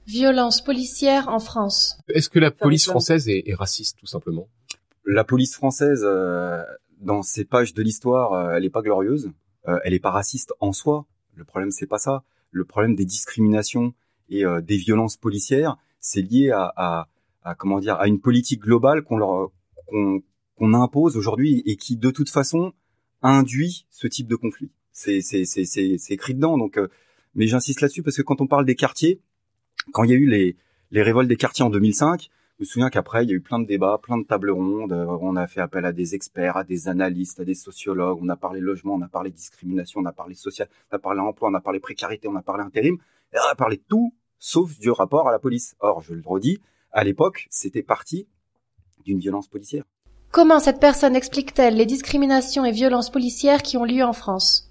Violence policière en France. Est-ce que la police française est raciste, tout simplement? La police française, dans ces pages de l'histoire, elle est pas glorieuse. Elle est pas raciste en soi. Le problème, c'est pas ça. Le problème des discriminations et des violences policières, c'est lié à une politique globale qu'on impose aujourd'hui et qui, de toute façon, induit ce type de conflit. C'est écrit dedans. Donc, mais j'insiste là-dessus parce que quand on parle des quartiers, quand il y a eu les révoltes des quartiers en 2005, je me souviens qu'après, il y a eu plein de débats, plein de tables rondes. On a fait appel à des experts, à des analystes, à des sociologues. On a parlé logement, on a parlé discrimination, on a parlé social, on a parlé emploi, on a parlé précarité, on a parlé intérim. Et on a parlé de tout, sauf du rapport à la police. Or, je le redis, à l'époque, c'était parti d'une violence policière. Comment cette personne explique-t-elle les discriminations et violences policières qui ont lieu en France?